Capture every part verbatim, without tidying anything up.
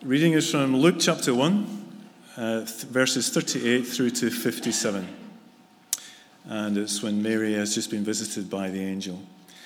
Reading is from Luke chapter one, uh, th- verses thirty-eight through to fifty-seven. And it's when Mary has just been visited by the angel.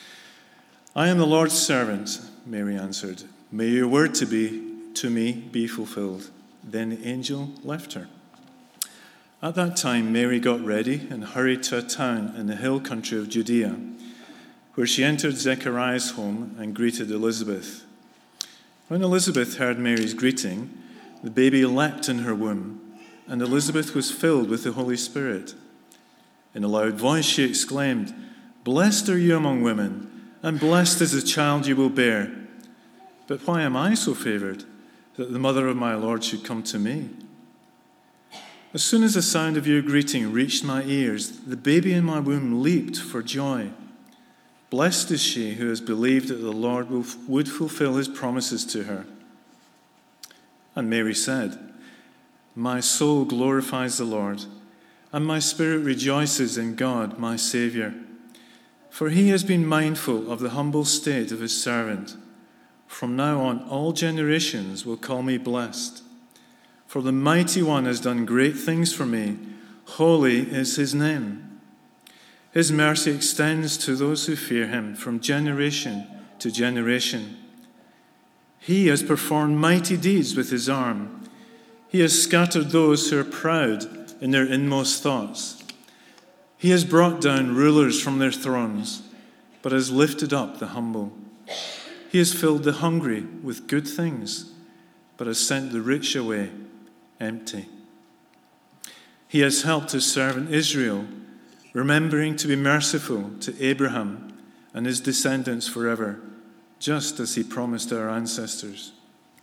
"I am the Lord's servant," Mary answered. "May your word to be to me be fulfilled." Then the angel left her. At that time, Mary got ready and hurried to a town in the hill country of Judea, where she entered Zechariah's home and greeted Elizabeth. When Elizabeth heard Mary's greeting, the baby leapt in her womb, and Elizabeth was filled with the Holy Spirit. In a loud voice she exclaimed, "Blessed are you among women, and blessed is the child you will bear. But why am I so favored, that the mother of my Lord should come to me? As soon as the sound of your greeting reached my ears, the baby in my womb leaped for joy. Blessed is she who has believed that the Lord will, would fulfill his promises to her." And Mary said, "My soul glorifies the Lord, and my spirit rejoices in God, my Saviour. For he has been mindful of the humble state of his servant. From now on, all generations will call me blessed. For the Mighty One has done great things for me. Holy is his name. His mercy extends to those who fear him from generation to generation. He has performed mighty deeds with his arm. He has scattered those who are proud in their inmost thoughts. He has brought down rulers from their thrones, but has lifted up the humble. He has filled the hungry with good things, but has sent the rich away empty. He has helped his servant Israel, remembering to be merciful to Abraham and his descendants forever, just as he promised our ancestors."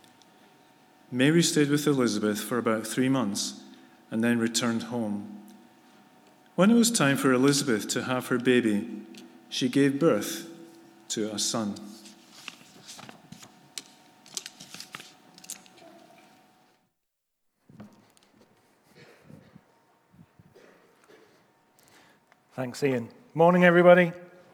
Mary stayed with Elizabeth for about three months and then returned home. When it was time for Elizabeth to have her baby, she gave birth to a son. Thanks, Ian. Morning, everybody.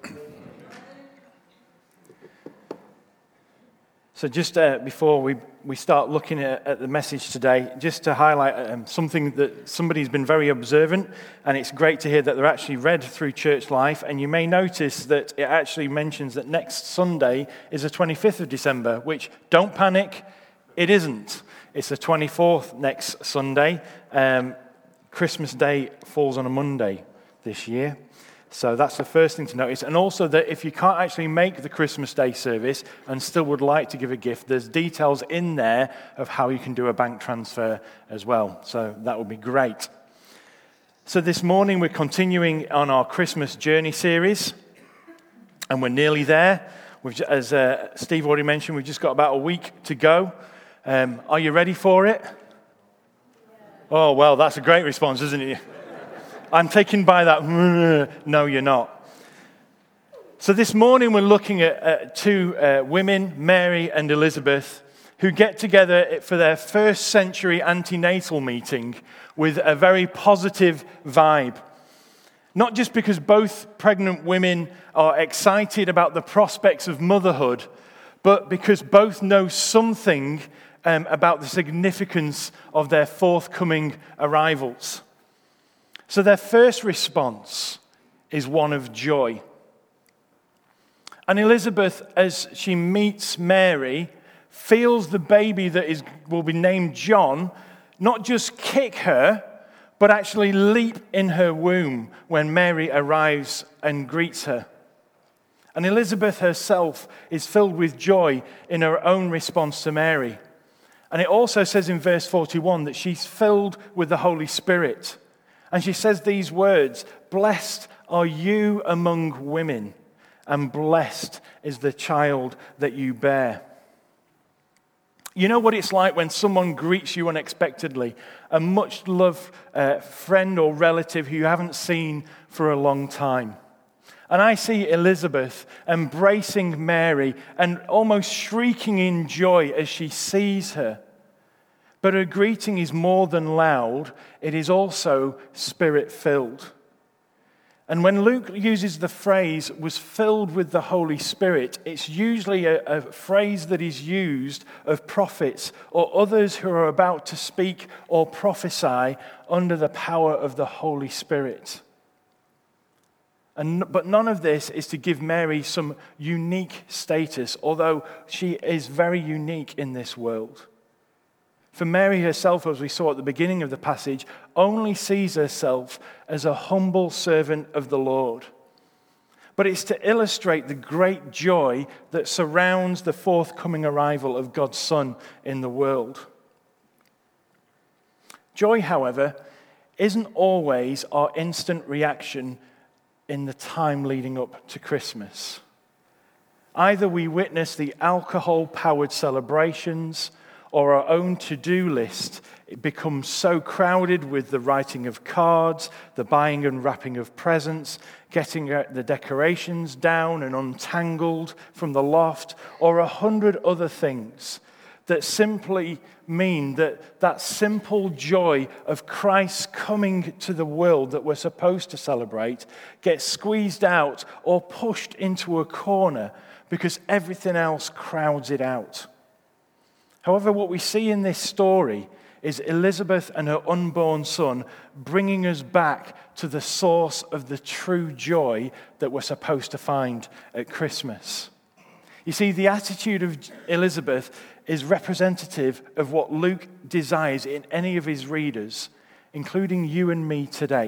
So just uh, before we, we start looking at, at the message today, just to highlight um, something that somebody's been very observant, and it's great to hear that they're actually read through Church Life, and you may notice that it actually mentions that next Sunday is the twenty-fifth of December, which, don't panic, it isn't. It's the twenty-fourth next Sunday. Um, Christmas Day falls on a Monday this year. So that's the first thing to notice. And also that if you can't actually make the Christmas Day service and still would like to give a gift, there's details in there of how you can do a bank transfer as well. So that would be great. So this morning we're continuing on our Christmas Journey series, and we're nearly there. We've, as uh, Steve already mentioned, we've just got about a week to go. Um, are you ready for it? Oh, well, that's a great response, isn't it? I'm taken by that, no, you're not. So this morning we're looking at, at two uh, women, Mary and Elizabeth, who get together for their first century antenatal meeting with a very positive vibe. Not just because both pregnant women are excited about the prospects of motherhood, but because both know something um, about the significance of their forthcoming arrivals. So their first response is one of joy. And Elizabeth, as she meets Mary, feels the baby that is will be named John not just kick her, but actually leap in her womb when Mary arrives and greets her. And Elizabeth herself is filled with joy in her own response to Mary. And it also says in verse forty-one that she's filled with the Holy Spirit. And she says these words, "Blessed are you among women, and blessed is the child that you bear." You know what it's like when someone greets you unexpectedly, a much-loved uh, friend or relative who you haven't seen for a long time. And I see Elizabeth embracing Mary and almost shrieking in joy as she sees her. But her greeting is more than loud, it is also spirit-filled. And when Luke uses the phrase, was filled with the Holy Spirit, it's usually a, a phrase that is used of prophets or others who are about to speak or prophesy under the power of the Holy Spirit. And, but none of this is to give Mary some unique status, although she is very unique in this world. For Mary herself, as we saw at the beginning of the passage, only sees herself as a humble servant of the Lord. But it's to illustrate the great joy that surrounds the forthcoming arrival of God's Son in the world. Joy, however, isn't always our instant reaction in the time leading up to Christmas. Either we witness the alcohol-powered celebrations, or our own to-do list, it becomes so crowded with the writing of cards, the buying and wrapping of presents, getting the decorations down and untangled from the loft, or a hundred other things that simply mean that that simple joy of Christ coming to the world that we're supposed to celebrate gets squeezed out or pushed into a corner because everything else crowds it out. However, what we see in this story is Elizabeth and her unborn son bringing us back to the source of the true joy that we're supposed to find at Christmas. You see, the attitude of Elizabeth is representative of what Luke desires in any of his readers, including you and me today.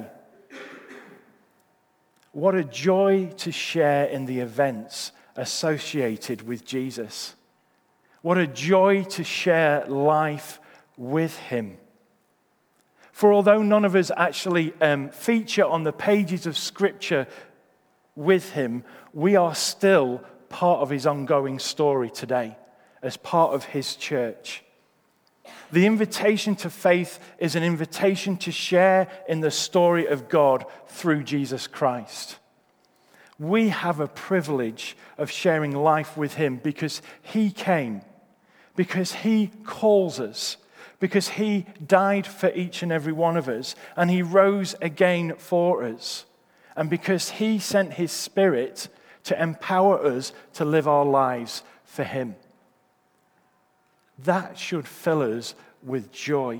What a joy to share in the events associated with Jesus. What a joy to share life with him. For although none of us actually um, feature on the pages of Scripture with him, we are still part of his ongoing story today, as part of his church. The invitation to faith is an invitation to share in the story of God through Jesus Christ. We have a privilege of sharing life with him because he came, because he calls us, because he died for each and every one of us, and he rose again for us, and because he sent his Spirit to empower us to live our lives for him. That should fill us with joy.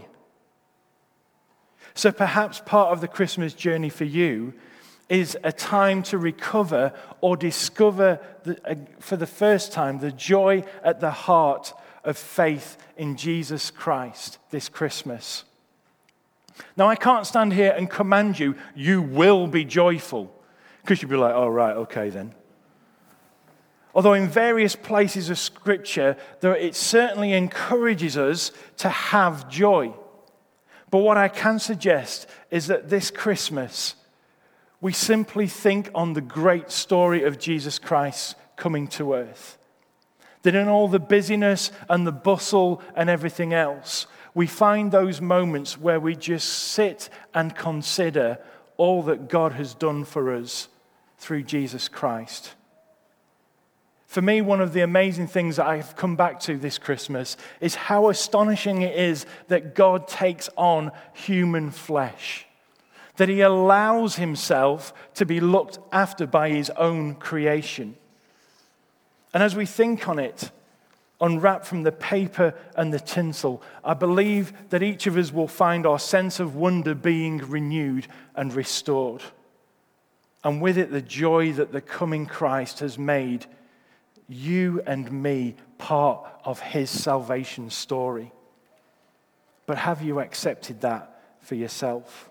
So perhaps part of the Christmas journey for you is a time to recover or discover the, uh, for the first time the joy at the heart of faith in Jesus Christ this Christmas. Now, I can't stand here and command you, you will be joyful, because you'd be like, oh, right, okay then. Although in various places of Scripture, there, it certainly encourages us to have joy. But what I can suggest is that this Christmas, we simply think on the great story of Jesus Christ coming to earth. That in all the busyness and the bustle and everything else, we find those moments where we just sit and consider all that God has done for us through Jesus Christ. For me, one of the amazing things that I've come back to this Christmas is how astonishing it is that God takes on human flesh. That he allows himself to be looked after by his own creation. And as we think on it, unwrapped from the paper and the tinsel, I believe that each of us will find our sense of wonder being renewed and restored. And with it, the joy that the coming Christ has made you and me part of his salvation story. But have you accepted that for yourself?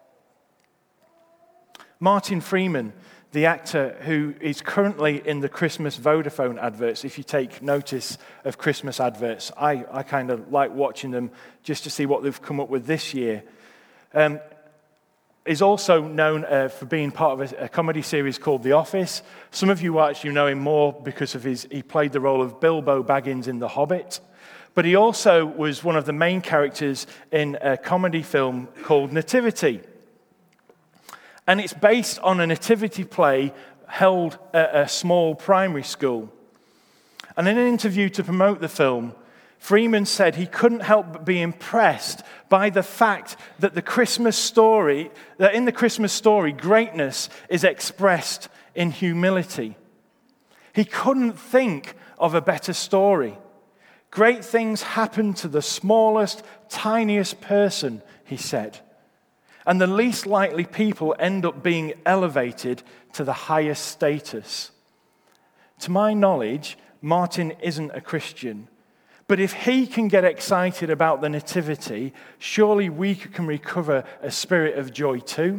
Martin Freeman, the actor who is currently in the Christmas Vodafone adverts, if you take notice of Christmas adverts, I, I kind of like watching them just to see what they've come up with this year, um, is also known uh, for being part of a, a comedy series called The Office. Some of you actually know him more because of his, he played the role of Bilbo Baggins in The Hobbit. But he also was one of the main characters in a comedy film called Nativity. And it's based on a nativity play held at a small primary school. And in an interview to promote the film, Freeman said he couldn't help but be impressed by the fact that the Christmas story, that in the Christmas story, greatness is expressed in humility. He couldn't think of a better story. Great things happen to the smallest, tiniest person, he said. And the least likely people end up being elevated to the highest status. To my knowledge, Martin isn't a Christian. But if he can get excited about the nativity, surely we can recover a spirit of joy too.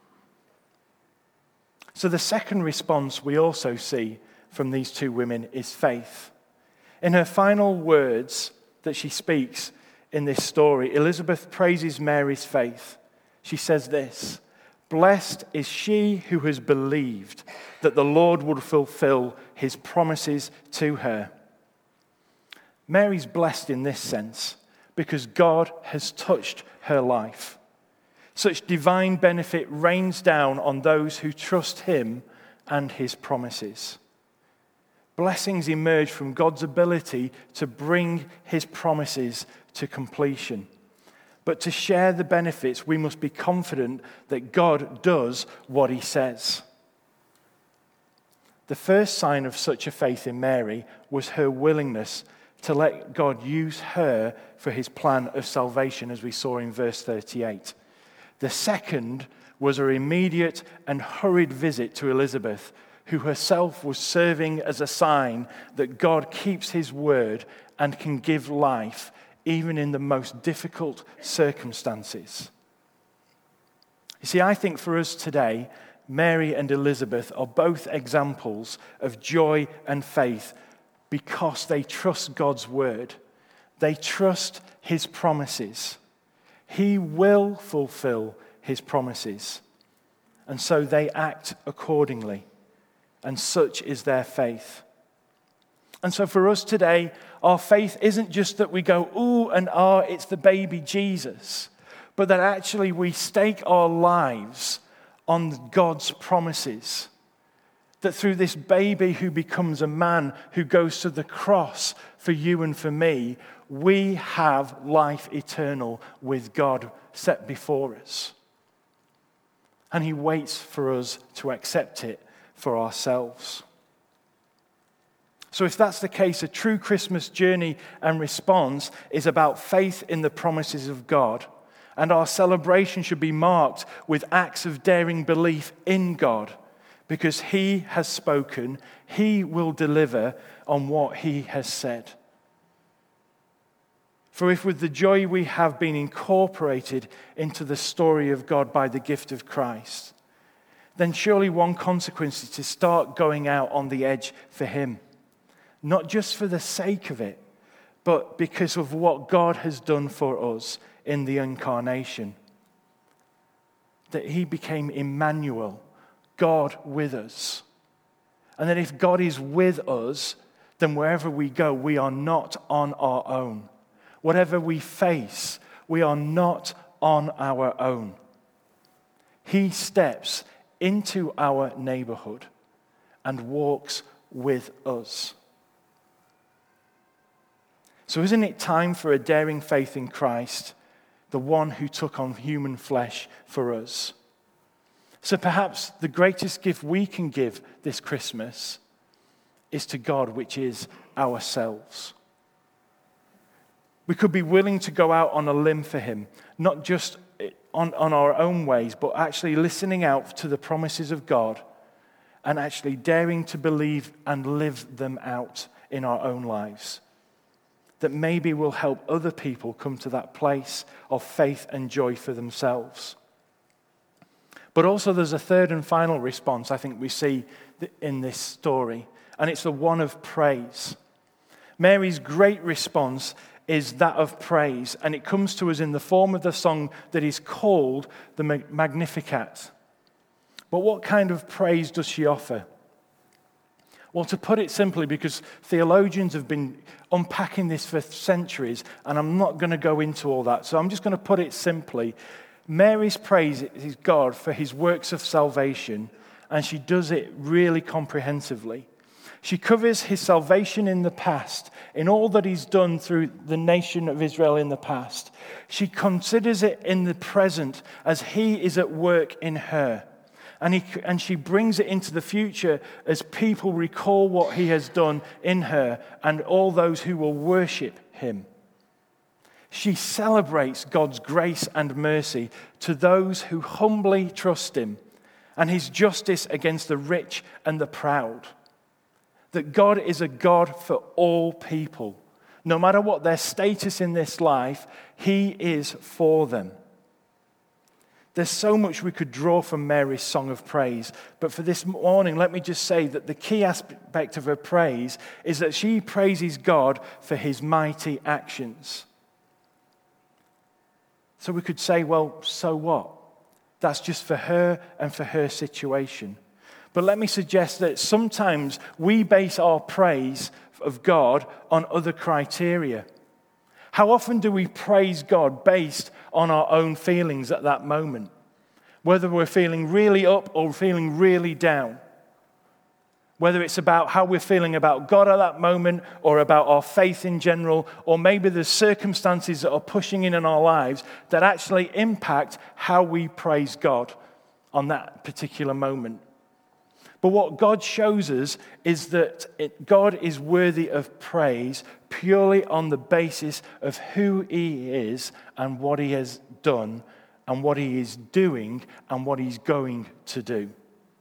So the second response we also see from these two women is faith. In her final words that she speaks in this story, Elizabeth praises Mary's faith. She says this, "Blessed is she who has believed that the Lord would fulfill his promises to her." Mary's blessed in this sense because God has touched her life. Such divine benefit rains down on those who trust him and his promises. Blessings emerge from God's ability to bring his promises to completion. But to share the benefits, we must be confident that God does what he says. The first sign of such a faith in Mary was her willingness to let God use her for his plan of salvation, as we saw in verse thirty-eight. The second was her immediate and hurried visit to Elizabeth, who herself was serving as a sign that God keeps his word and can give life even in the most difficult circumstances. You see, I think for us today, Mary and Elizabeth are both examples of joy and faith because they trust God's word. They trust his promises. He will fulfill his promises. And so they act accordingly. And such is their faith. And so for us today, our faith isn't just that we go, ooh and ah, it's the baby Jesus, but that actually we stake our lives on God's promises. That through this baby who becomes a man, who goes to the cross for you and for me, we have life eternal with God set before us. And he waits for us to accept it for ourselves. So if that's the case, a true Christmas journey and response is about faith in the promises of God. And our celebration should be marked with acts of daring belief in God, because he has spoken, he will deliver on what he has said. For if with the joy we have been incorporated into the story of God by the gift of Christ, then surely one consequence is to start going out on the edge for him. Not just for the sake of it, but because of what God has done for us in the incarnation. That he became Emmanuel, God with us. And that if God is with us, then wherever we go, we are not on our own. Whatever we face, we are not on our own. He steps into our neighborhood and walks with us. So isn't it time for a daring faith in Christ, the one who took on human flesh for us? So perhaps the greatest gift we can give this Christmas is to God, which is ourselves. We could be willing to go out on a limb for him, not just on, on our own ways, but actually listening out to the promises of God and actually daring to believe and live them out in our own lives. That maybe will help other people come to that place of faith and joy for themselves. But also there's a third and final response I think we see in this story, and it's the one of praise. Mary's great response is that of praise, and it comes to us in the form of the song that is called the Magnificat. But what kind of praise does she offer? Well, to put it simply, because theologians have been unpacking this for centuries, and I'm not going to go into all that, so I'm just going to put it simply. Mary's praise is God for his works of salvation, and she does it really comprehensively. She covers his salvation in the past, in all that he's done through the nation of Israel in the past. She considers it in the present as he is at work in her. And, he, and she brings it into the future as people recall what he has done in her and all those who will worship him. She celebrates God's grace and mercy to those who humbly trust him and his justice against the rich and the proud. That God is a God for all people. No matter what their status in this life, he is for them. There's so much we could draw from Mary's song of praise, but for this morning, let me just say that the key aspect of her praise is that she praises God for his mighty actions. So we could say, well, so what? That's just for her and for her situation. But let me suggest that sometimes we base our praise of God on other criteria. How often do we praise God based on our own feelings at that moment? Whether we're feeling really up or feeling really down. Whether it's about how we're feeling about God at that moment or about our faith in general, or maybe the circumstances that are pushing in in our lives that actually impact how we praise God on that particular moment. But what God shows us is that it, God is worthy of praise purely on the basis of who he is and what he has done and what he is doing and what he's going to do.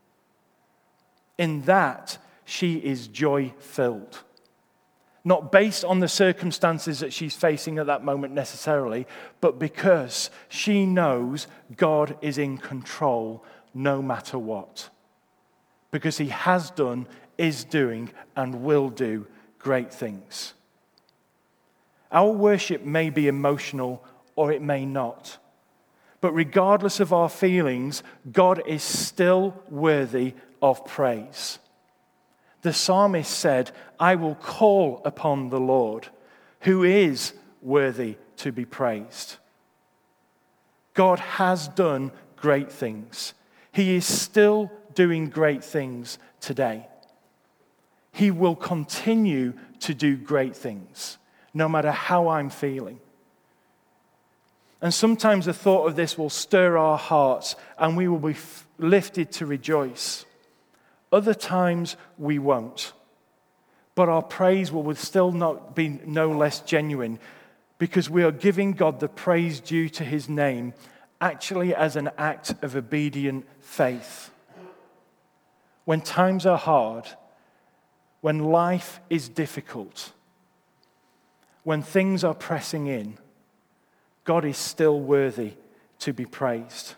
In that, she is joy-filled. Not based on the circumstances that she's facing at that moment necessarily, but because she knows God is in control no matter what. Because he has done, is doing, and will do great things. Our worship may be emotional or it may not. But regardless of our feelings, God is still worthy of praise. The psalmist said, I will call upon the Lord, who is worthy to be praised. God has done great things. He is still doing great things today. He will continue to do great things, no matter how I'm feeling. And sometimes the thought of this will stir our hearts and we will be f- lifted to rejoice. Other times we won't. But our praise will still not be no less genuine because we are giving God the praise due to his name actually as an act of obedient faith. When times are hard, when life is difficult, when things are pressing in, God is still worthy to be praised.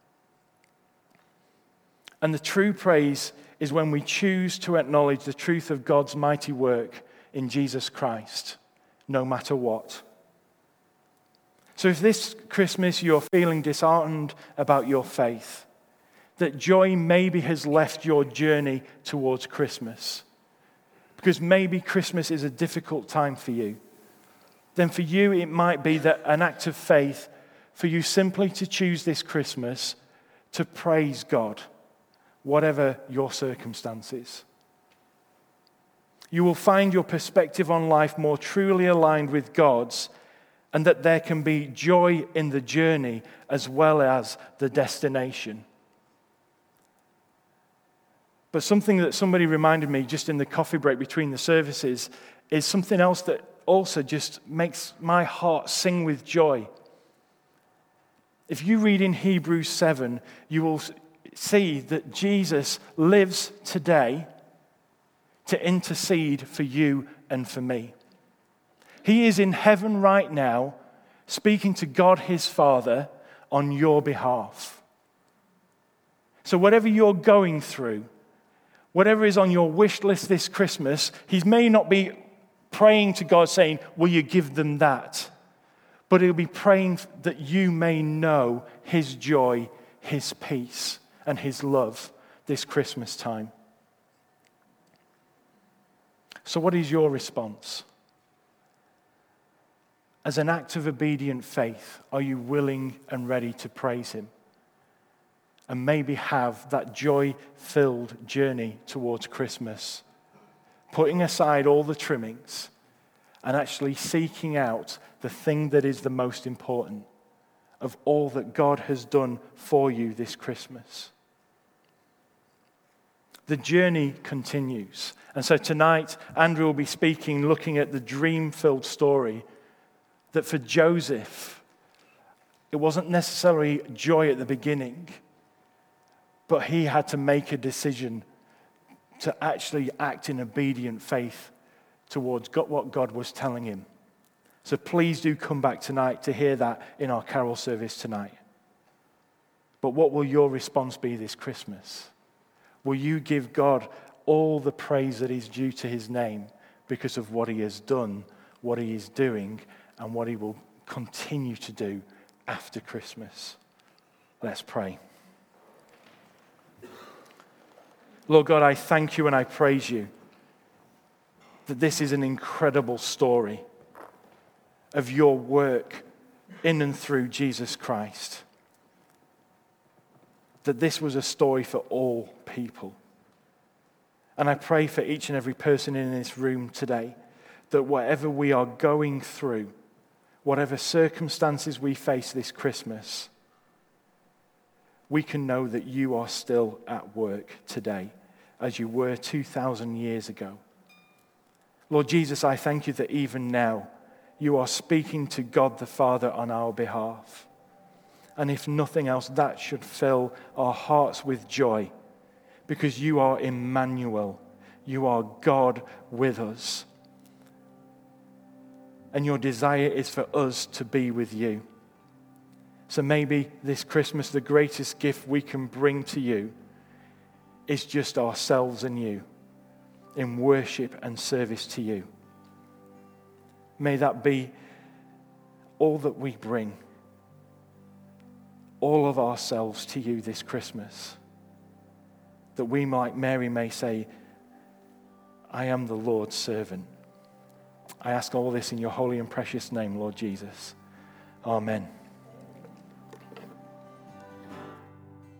And the true praise is when we choose to acknowledge the truth of God's mighty work in Jesus Christ, no matter what. So if this Christmas you're feeling disheartened about your faith, that joy maybe has left your journey towards Christmas, because maybe Christmas is a difficult time for you, then for you it might be that an act of faith for you simply to choose this Christmas to praise God, whatever your circumstances. You will find your perspective on life more truly aligned with God's, and that there can be joy in the journey as well as the destination. But something that somebody reminded me just in the coffee break between the services is something else that also just makes my heart sing with joy. If you read in Hebrews seven, you will see that Jesus lives today to intercede for you and for me. He is in heaven right now, speaking to God his Father on your behalf. So whatever you're going through, whatever is on your wish list this Christmas, he may not be praying to God saying, will you give them that? But he'll be praying that you may know his joy, his peace, and his love this Christmas time. So what is your response? As an act of obedient faith, are you willing and ready to praise him? And maybe have that joy-filled journey towards Christmas putting aside all the trimmings and actually seeking out the thing that is the most important of all that God has done for you this Christmas. The journey continues. And so tonight, Andrew will be speaking, looking at the dream-filled story that for Joseph, it wasn't necessarily joy at the beginning, but he had to make a decision to actually act in obedient faith towards God, what God was telling him. So please do come back tonight to hear that in our carol service tonight. But what will your response be this Christmas? Will you give God all the praise that is due to his name because of what he has done, what he is doing, and what he will continue to do after Christmas? Let's pray. Lord God, I thank you and I praise you that this is an incredible story of your work in and through Jesus Christ. That this was a story for all people. And I pray for each and every person in this room today that whatever we are going through, whatever circumstances we face this Christmas, we can know that you are still at work today as you were two thousand years ago. Lord Jesus, I thank you that even now you are speaking to God the Father on our behalf. And if nothing else, that should fill our hearts with joy because you are Emmanuel. You are God with us. And your desire is for us to be with you. So maybe this Christmas, the greatest gift we can bring to you is just ourselves and you in worship and service to you. May that be all that we bring, all of ourselves to you this Christmas, that we, like Mary, may say, I am the Lord's servant. I ask all this in your holy and precious name, Lord Jesus. Amen.